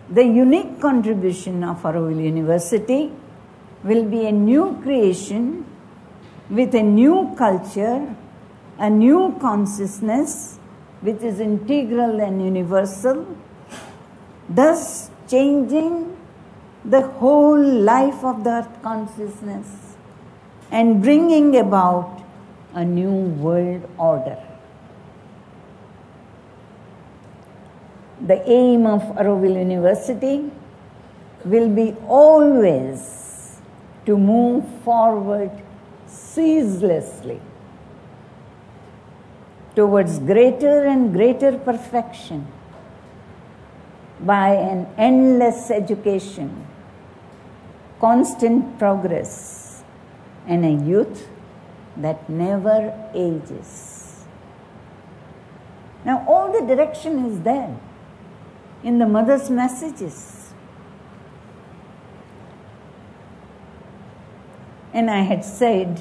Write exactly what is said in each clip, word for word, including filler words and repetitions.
The unique contribution of Auroville University will be a new creation with a new culture, a new consciousness which is integral and universal, thus changing the whole life of the earth consciousness and bringing about a new world order. The aim of Auroville University will be always to move forward ceaselessly towards greater and greater perfection by an endless education, constant progress, and a youth that never ages. Now, all the direction is there in the mother's messages. And I had said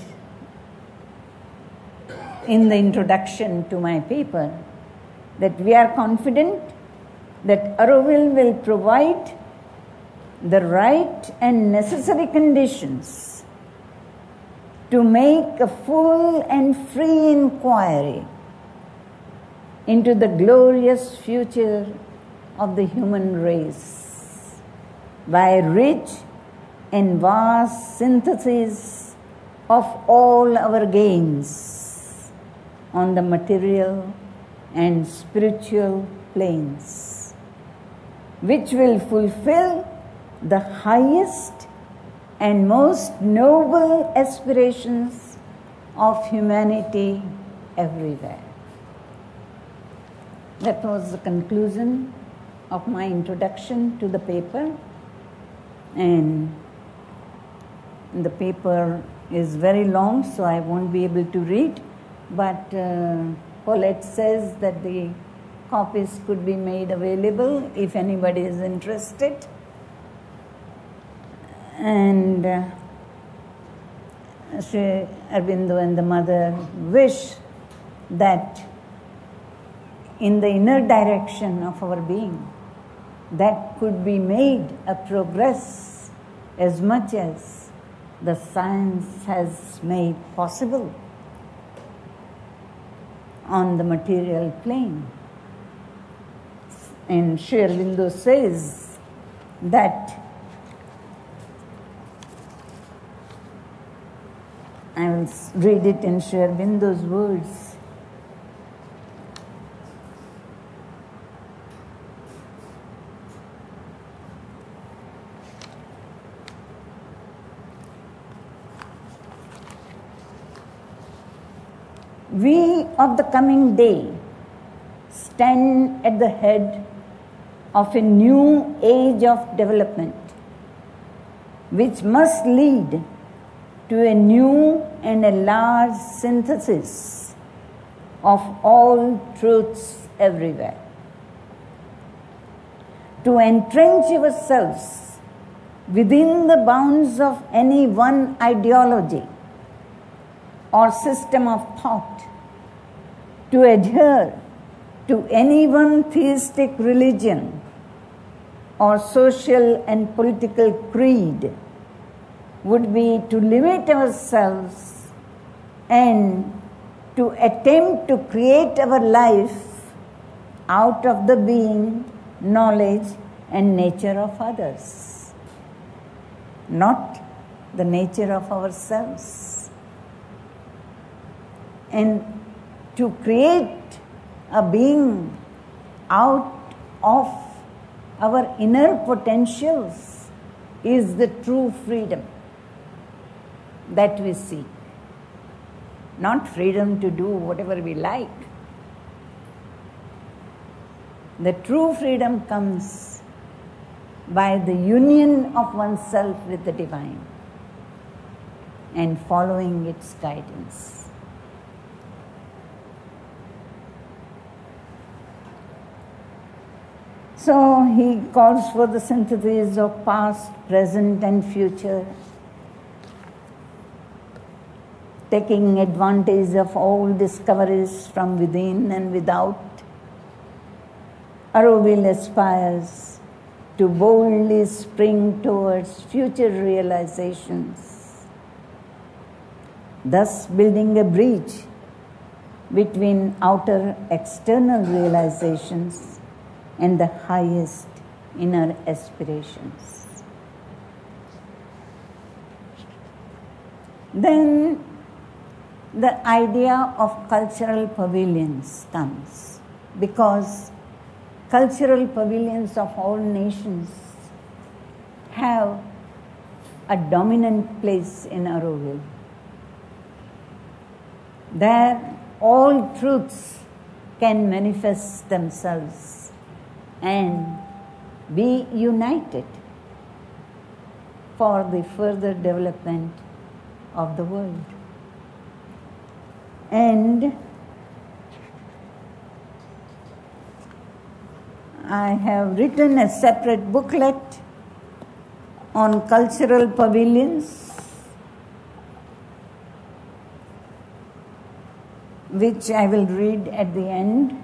in the introduction to my paper that we are confident that Auroville will provide the right and necessary conditions to make a full and free inquiry into the glorious future of the human race by a rich and vast synthesis of all our gains on the material and spiritual planes, which will fulfill the highest and most noble aspirations of humanity everywhere. That was the conclusion of my introduction to the paper, and the paper is very long, so I won't be able to read, but uh, Paulette says that the copies could be made available if anybody is interested. And uh, Sri Aurobindo and the mother wish that in the inner direction of our being, that could be made a progress as much as the science has made possible on the material plane. And Sri Aurobindo says that, I will read it in Sri Aurobindo's words. We of the coming day stand at the head of a new age of development, which must lead to a new and a large synthesis of all truths everywhere. To entrench ourselves within the bounds of any one ideology or system of thought, to adhere to any one theistic religion or social and political creed would be to limit ourselves and to attempt to create our life out of the being, knowledge, and nature of others, not the nature of ourselves. And to create a being out of our inner potentials is the true freedom that we seek. Not freedom to do whatever we like. The true freedom comes by the union of oneself with the divine and following its guidance. So he calls for the synthesis of past, present, and future, taking advantage of all discoveries from within and without. Auroville aspires to boldly spring towards future realizations, thus building a bridge between outer external realizations and the highest inner aspirations. Then the idea of cultural pavilions comes, because cultural pavilions of all nations have a dominant place in Auroville. There all truths can manifest themselves and be united for the further development of the world. And I have written a separate booklet on cultural pavilions, which I will read at the end.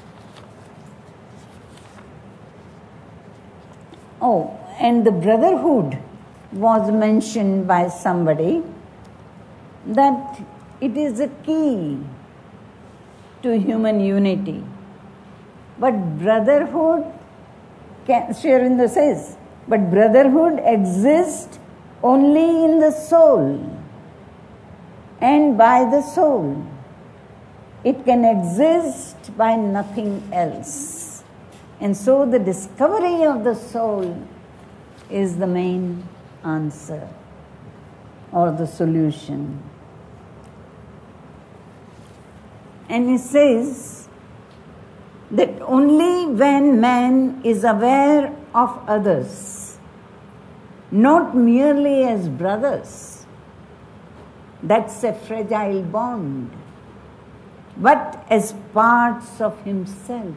Oh, and the brotherhood was mentioned by somebody, that it is a key to human unity. But brotherhood, can, Sri Aurobindo says, but brotherhood exists only in the soul and by the soul. It can exist by nothing else. And so the discovery of the soul is the main answer or the solution. And he says that only when man is aware of others, not merely as brothers, that's a fragile bond, but as parts of himself.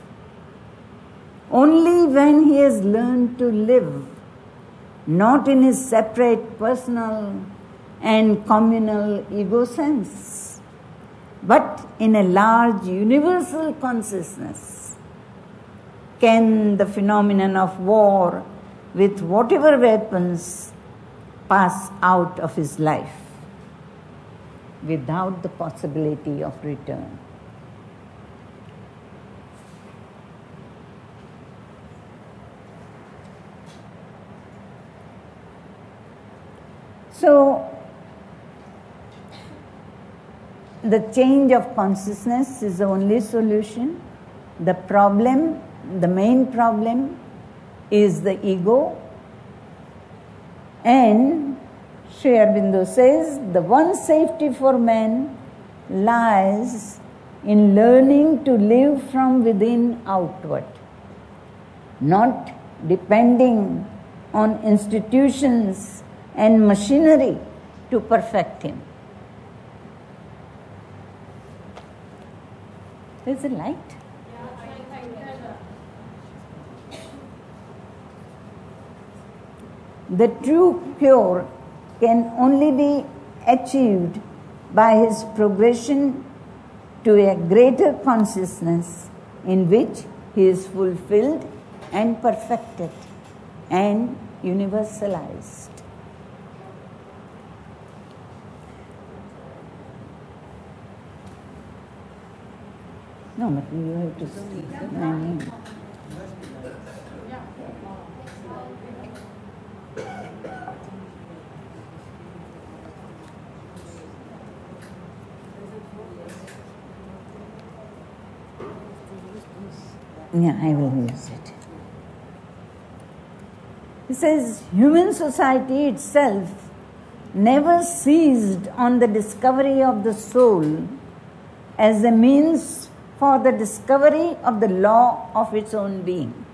Only when he has learned to live, not in his separate personal and communal ego sense, but in a large universal consciousness, can the phenomenon of war with whatever weapons pass out of his life without the possibility of return. So, the change of consciousness is the only solution. The problem, the main problem, is the ego. And Sri Aurobindo says, the one safety for man lies in learning to live from within outward, not depending on institutions and machinery to perfect him. There's a light. The true cure can only be achieved by his progression to a greater consciousness in which he is fulfilled and perfected and universalized. No, but you have to speak my name. Yeah, I will use it. He says, human society itself never seized on the discovery of the soul as a means for the discovery of the law of its own being,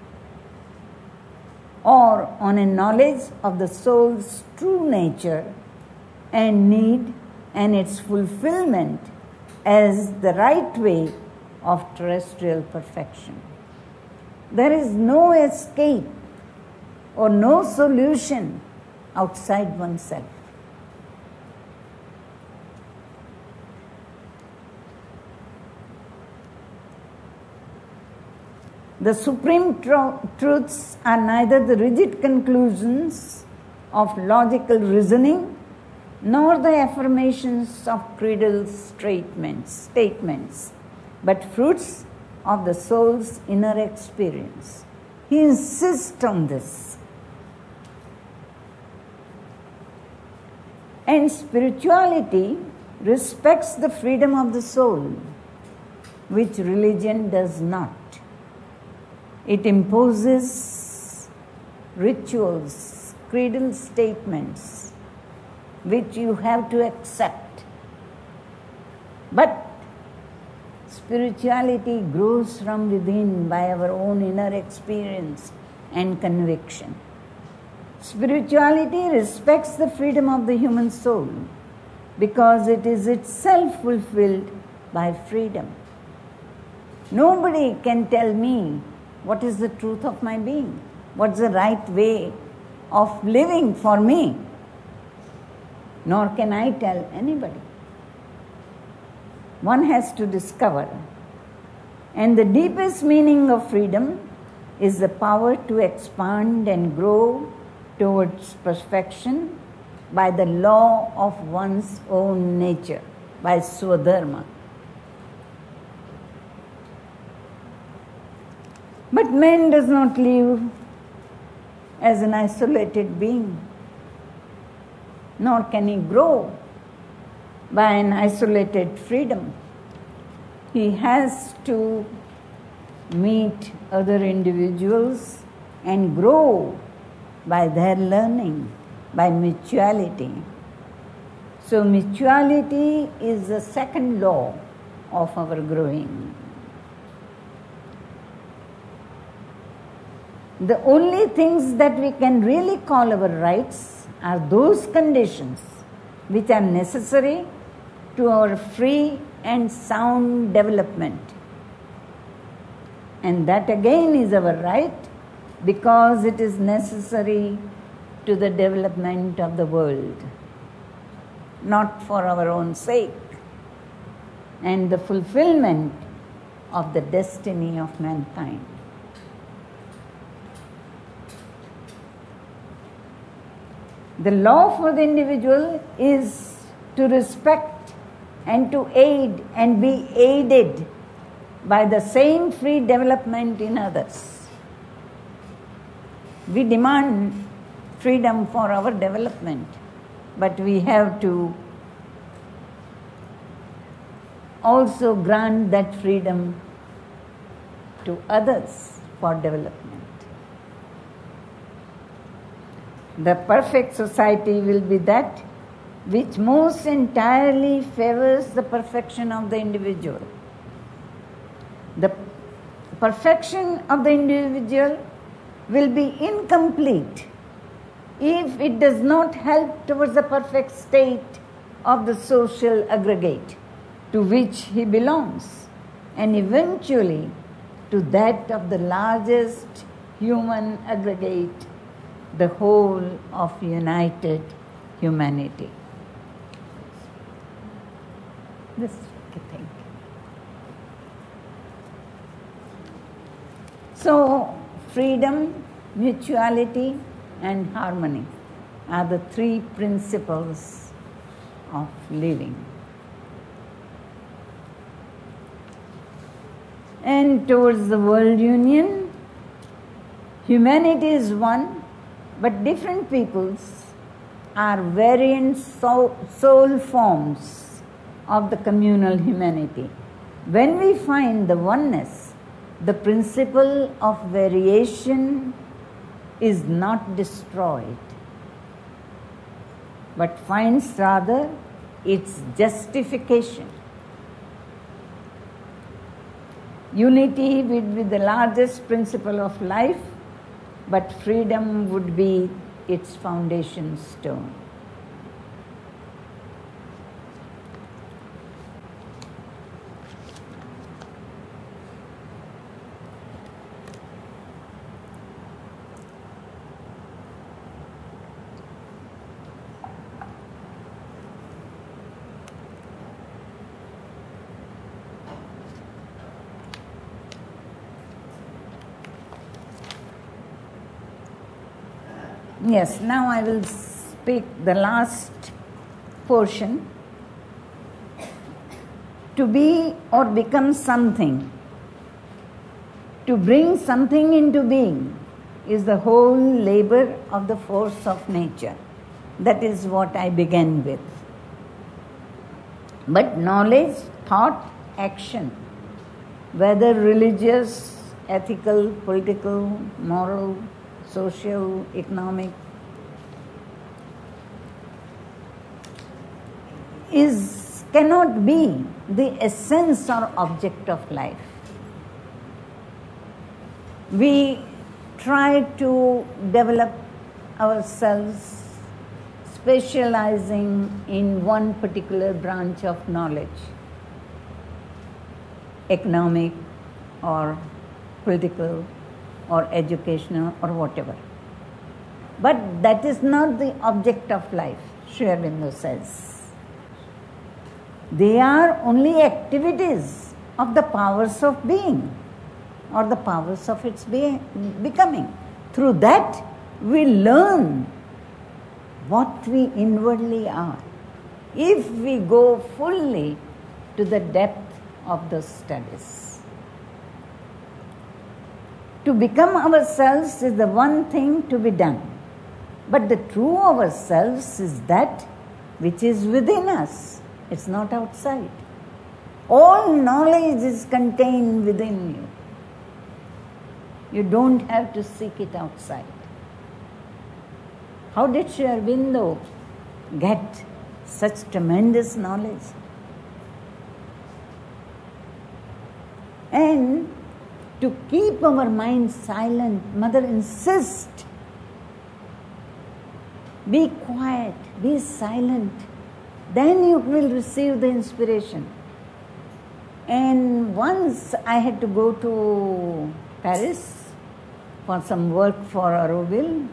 or on a knowledge of the soul's true nature and need and its fulfillment as the right way of terrestrial perfection. There is no escape or no solution outside oneself. The supreme tru- truths are neither the rigid conclusions of logical reasoning nor the affirmations of creedal statements, statements, but fruits of the soul's inner experience. He insists on this. And spirituality respects the freedom of the soul, which religion does not. It imposes rituals, creedal statements, which you have to accept. But spirituality grows from within by our own inner experience and conviction. Spirituality respects the freedom of the human soul because it is itself fulfilled by freedom. Nobody can tell me what is the truth of my being, what's the right way of living for me, nor can I tell anybody. One has to discover. And the deepest meaning of freedom is the power to expand and grow towards perfection by the law of one's own nature, by Swadharma. But man does not live as an isolated being, nor can he grow by an isolated freedom. He has to meet other individuals and grow by their learning, by mutuality. So mutuality is the second law of our growing. The only things that we can really call our rights are those conditions which are necessary to our free and sound development. And that again is our right because it is necessary to the development of the world, not for our own sake, and the fulfillment of the destiny of mankind. The law for the individual is to respect and to aid and be aided by the same free development in others. We demand freedom for our development, but we have to also grant that freedom to others for development. The perfect society will be that which most entirely favors the perfection of the individual. The perfection of the individual will be incomplete if it does not help towards the perfect state of the social aggregate to which he belongs, and eventually to that of the largest human aggregate, the whole of united humanity. This thing. So, freedom, mutuality, and harmony are the three principles of living. And towards the world union, humanity is one, but different peoples are variant soul, soul forms of the communal humanity. When we find the oneness, the principle of variation is not destroyed, but finds rather its justification. Unity would be the largest principle of life, but freedom would be its foundation stone. Yes, now I will speak the last portion. To be or become something, to bring something into being, is the whole labor of the force of nature. That is what I began with. But knowledge, thought, action, whether religious, ethical, political, moral, social, economic, is cannot be the essence or object of life. We try to develop ourselves specializing in one particular branch of knowledge, economic or political or educational or whatever. But that is not the object of life, Sri Aurobindo says. They are only activities of the powers of being or the powers of its being, becoming. Through that, we learn what we inwardly are, if we go fully to the depth of the studies. To become ourselves is the one thing to be done, but the true ourselves is that which is within us. It's not outside. All knowledge is contained within you. You don't have to seek it outside. How did Sri Aurobindo get such tremendous knowledge? And to keep our mind silent, Mother insists, be quiet, be silent. Then you will receive the inspiration. And once I had to go to Paris for some work for Auroville,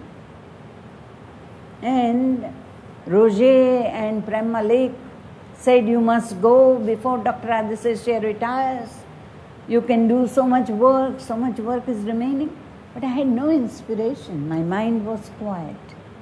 and Roger and Prem Malik said, you must go before Doctor Adisesha retires. You can do so much work, so much work is remaining. But I had no inspiration. My mind was quiet.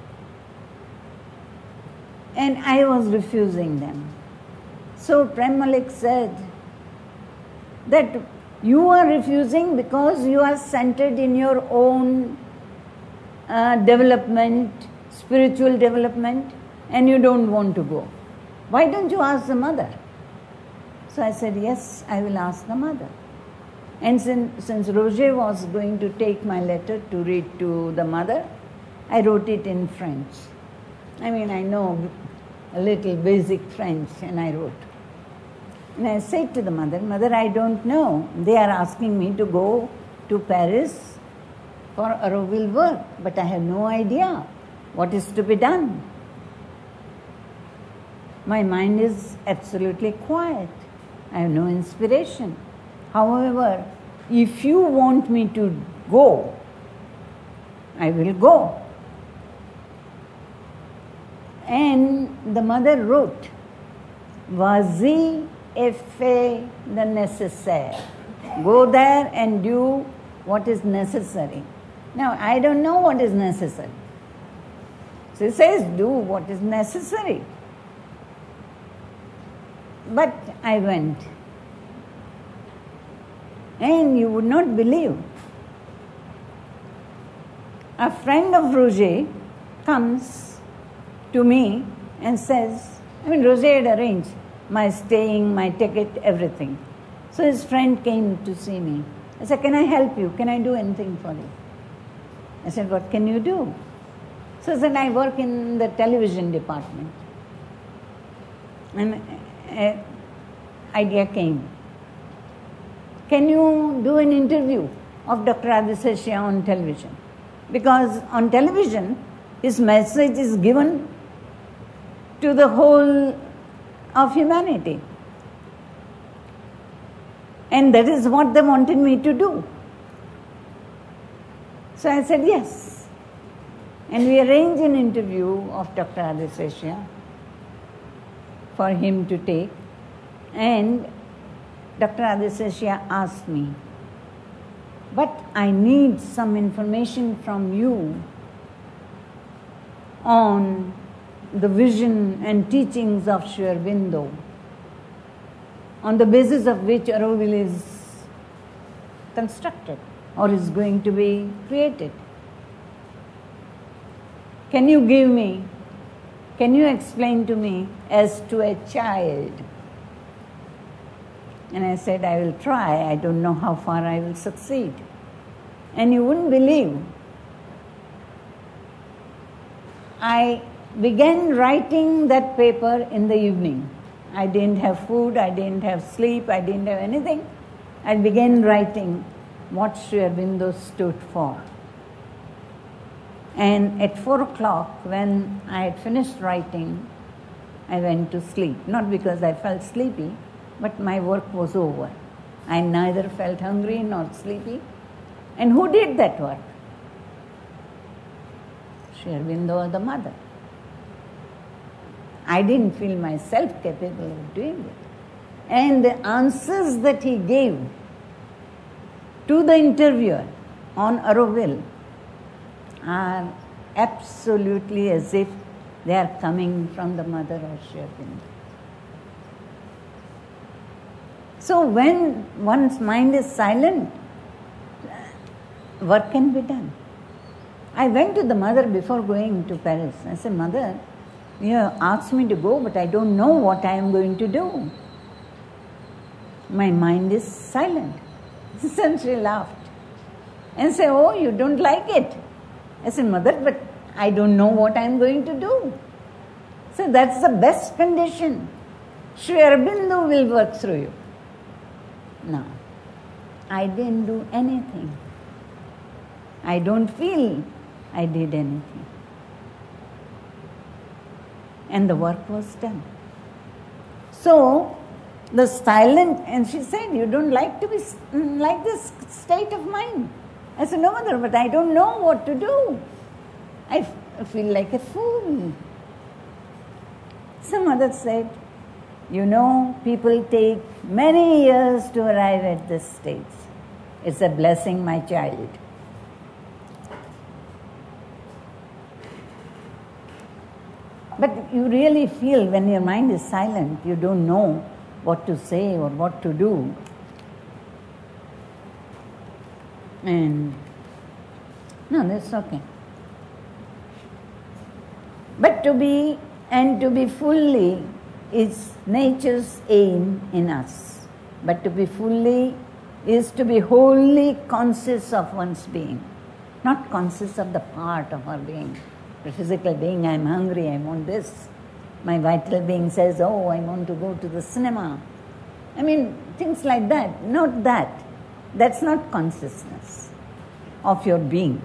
And I was refusing them. So Prem Malik said that you are refusing because you are centered in your own uh, development, spiritual development, and you don't want to go. Why don't you ask the mother? So I said, yes, I will ask the mother. And since, since Roger was going to take my letter to read to the mother, I wrote it in French. I mean, I know a little basic French, and I wrote. And I said to the mother, Mother, I don't know. They are asking me to go to Paris for Auroville work, but I have no idea what is to be done. My mind is absolutely quiet. I have no inspiration. However, if you want me to go, I will go. And the mother wrote, Vas-y et fais le nécessaire. Go there and do what is necessary. Now, I don't know what is necessary. She says, do what is necessary. But I went. And you would not believe. A friend of Roger comes to me and says, I mean, Roger had arranged my staying, my ticket, everything. So his friend came to see me. I said, can I help you? Can I do anything for you? I said, what can you do? So he said, I work in the television department. And an idea came. Can you do an interview of Doctor Adisesha on television? Because on television, his message is given to the whole of humanity. And that is what they wanted me to do. So I said, yes. And we arranged an interview of Doctor Adisesha for him to take. And Doctor Adisesha asked me, but I need some information from you on the vision and teachings of Sri Aurobindo, on the basis of which Auroville is constructed or is going to be created. Can you give me, can you explain to me as to a child? And I said, I will try. I don't know how far I will succeed. And you wouldn't believe, I began writing that paper in the evening. I didn't have food, I didn't have sleep, I didn't have anything. I began writing what Sri Aurobindo stood for. And at four o'clock, when I had finished writing, I went to sleep. Not because I felt sleepy, but my work was over. I neither felt hungry nor sleepy. And who did that work? Sri Aurobindo or the mother. I didn't feel myself capable of doing it. And the answers that he gave to the interviewer on Auroville are absolutely as if they are coming from the mother of Sri Aurobindo. So when one's mind is silent, work can be done. I went to the mother before going to Paris. I said, Mother, you asked me to go, but I don't know what I am going to do. My mind is silent. And she laughed and said, oh, you don't like it. I said, Mother, but I don't know what I am going to do. So that's the best condition. Sri Aurobindo will work through you. No, I didn't do anything. I don't feel I did anything. And the work was done. So, the silent, and she said, you don't like to be like this state of mind. I said, no, Mother, but I don't know what to do. I f- feel like a fool. So Mother said, you know, people take many years to arrive at this stage. It's a blessing, my child. But you really feel when your mind is silent, you don't know what to say or what to do. And no, that's okay. But to be and to be fully is nature's aim in us. But to be fully is to be wholly conscious of one's being, not conscious of the part of our being. The physical being, I'm hungry, I want this. My vital being says, oh, I want to go to the cinema. I mean, things like that. Not that. That's not consciousness of your being.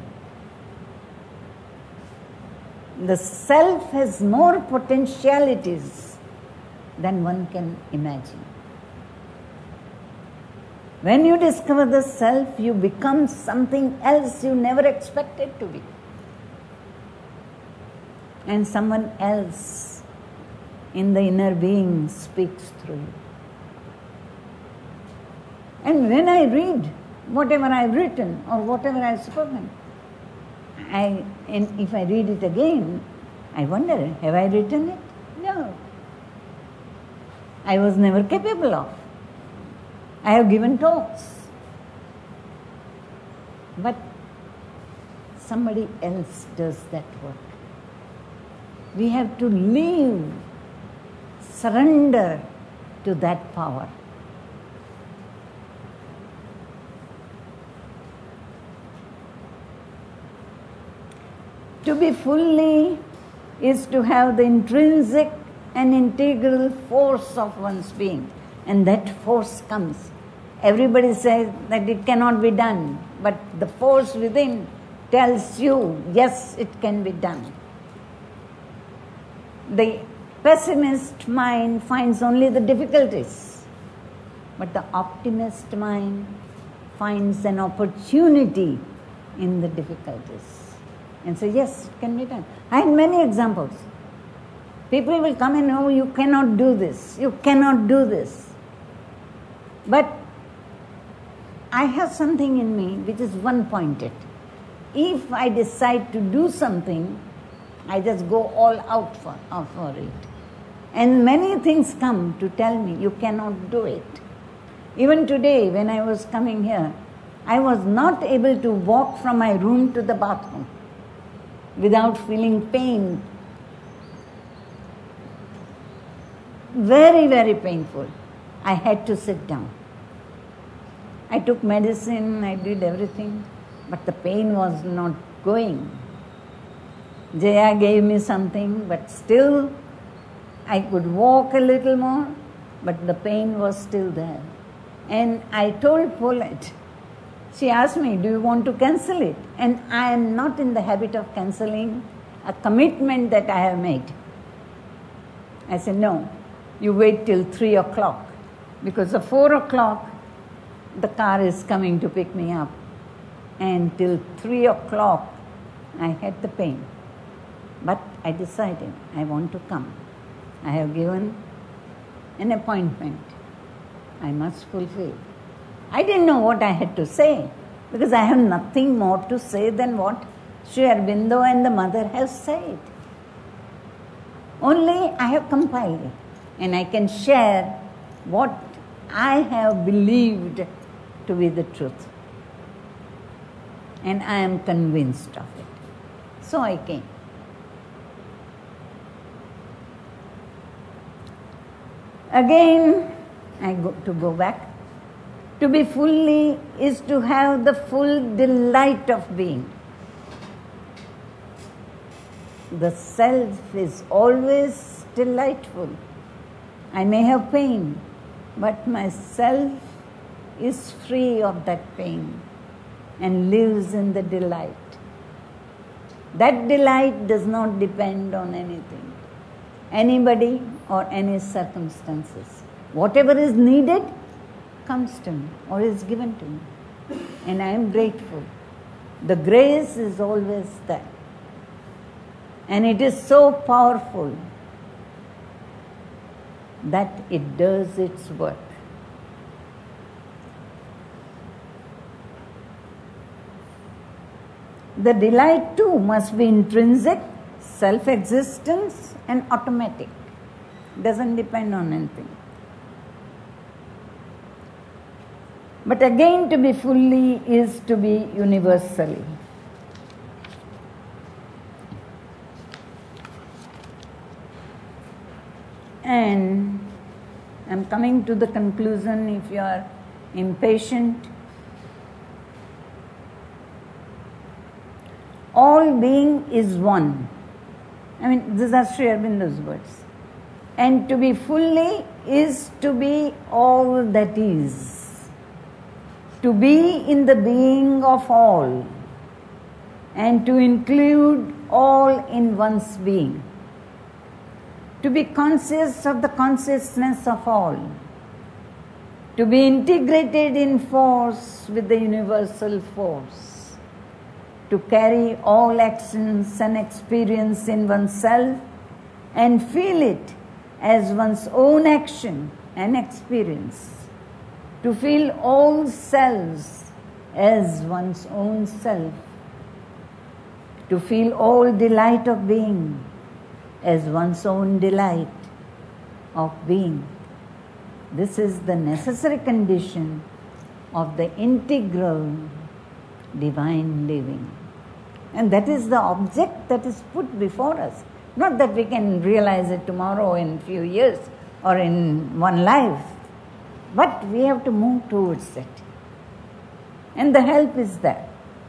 The self has more potentialities than one can imagine. When you discover the self, you become something else you never expected to be. And someone else in the inner being speaks through you. And when I read whatever I've written or whatever I've spoken, I, and if I read it again, I wonder, have I written it? No. I was never capable of. I have given talks. But somebody else does that work. We have to leave, surrender to that power. To be fully is to have the intrinsic and integral force of one's being. And that force comes. Everybody says that it cannot be done, but the force within tells you, yes, it can be done. The pessimist mind finds only the difficulties, but the optimist mind finds an opportunity in the difficulties and say, yes, it can be done. I had many examples. People will come and know, you cannot do this, you cannot do this. But I have something in me which is one-pointed. If I decide to do something, I just go all out for, uh, for it. And many things come to tell me you cannot do it. Even today, when I was coming here, I was not able to walk from my room to the bathroom without feeling pain. Very, very painful. I had to sit down. I took medicine, I did everything, but the pain was not going. Jaya gave me something, but still I could walk a little more, but the pain was still there. And I told Paulette, she asked me, do you want to cancel it? And I am not in the habit of cancelling a commitment that I have made. I said, no, you wait till three o'clock, because at four o'clock the car is coming to pick me up. And till three o'clock I had the pain. But I decided I want to come. I have given an appointment. I must fulfill. I didn't know what I had to say, because I have nothing more to say than what Sri Aurobindo and the mother have said. Only I have compiled it, and I can share what I have believed to be the truth. And I am convinced of it. So I came. Again, I go to go back. To be fully is to have the full delight of being. The self is always delightful. I may have pain, but my self is free of that pain and lives in the delight. That delight does not depend on anything, anybody or any circumstances. Whatever is needed comes to me or is given to me, and I am grateful. The grace is always there, and it is so powerful that it does its work. The delight too must be intrinsic, self-existence and automatic. Doesn't depend on anything. But again, to be fully is to be universally. And I'm coming to the conclusion. If you are impatient, all being is one. I mean, these are Sri Aurobindo's words. And to be fully is to be all that is. To be in the being of all, and to include all in one's being. To be conscious of the consciousness of all. To be integrated in force with the universal force. To carry all actions and experience in oneself and feel it as one's own action and experience. To feel all selves as one's own self. To feel all delight of being as one's own delight of being. This is the necessary condition of the integral divine living. And that is the object that is put before us. Not that we can realize it tomorrow, in a few years, or in one life. But we have to move towards it. And the help is there.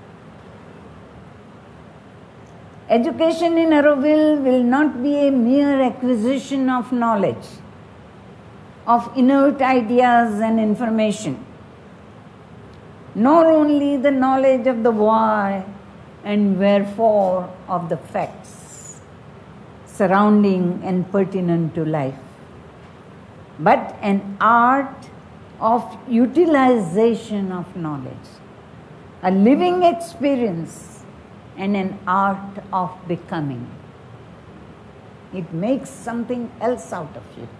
Education in Auroville will not be a mere acquisition of knowledge, of inert ideas and information, nor only the knowledge of the why and wherefore of the facts surrounding and pertinent to life, but an art of utilization of knowledge, a living experience and an art of becoming. It makes something else out of you.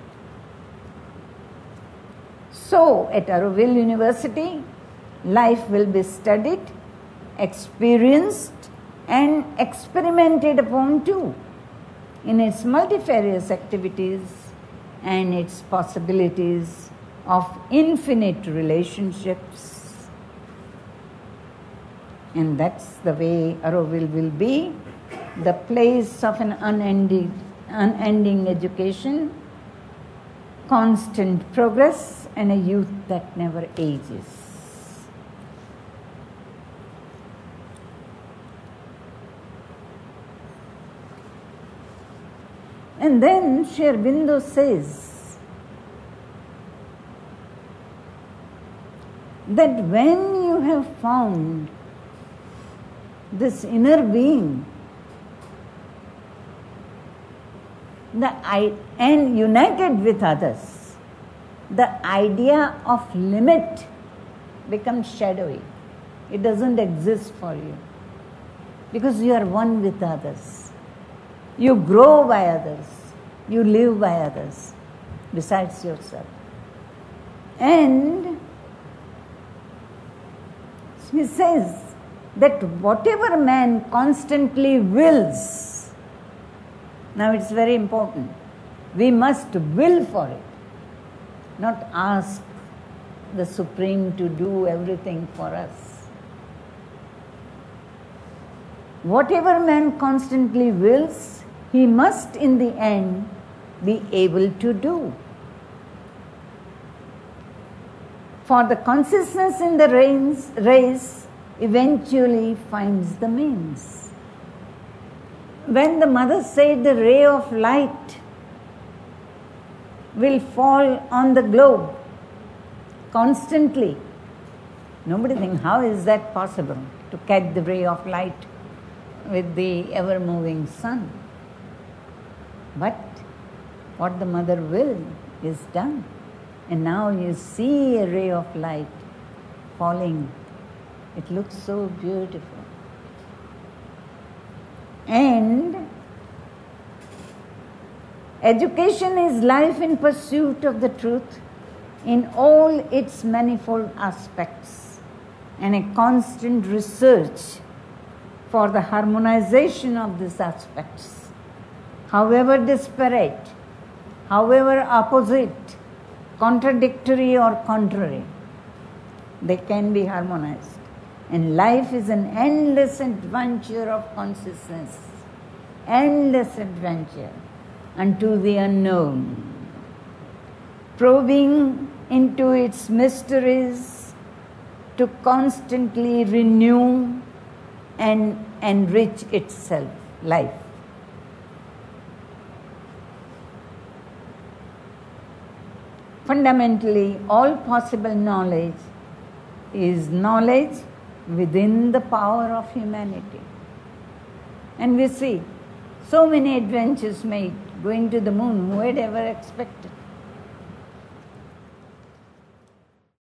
So, at Auroville University, life will be studied, experienced, and experimented upon too in its multifarious activities and its possibilities of infinite relationships. And that's the way Auroville will be, the place of an unending, unending education, constant progress, and a youth that never ages. And then Sri Aurobindo says that when you have found this inner being, the I, and united with others, the idea of limit becomes shadowy. It doesn't exist for you because you are one with others. You grow by others. You live by others besides yourself. And he says that whatever man constantly wills, now it's very important, we must will for it, not ask the Supreme to do everything for us. Whatever man constantly wills, he must in the end be able to do. For the consciousness in the race, race eventually finds the means. When the mother said the ray of light will fall on the globe constantly, nobody thinks, how is that possible to catch the ray of light with the ever-moving sun? But what the mother will is done. And now you see a ray of light falling. It looks so beautiful. And education is life in pursuit of the truth in all its manifold aspects, and a constant research for the harmonization of these aspects, however disparate, however opposite, contradictory or contrary, they can be harmonized. And life is an endless adventure of consciousness, endless adventure unto the unknown, probing into its mysteries to constantly renew and enrich itself, life. Fundamentally, all possible knowledge is knowledge within the power of humanity. And we see so many adventures made, going to the moon. Who had ever expected?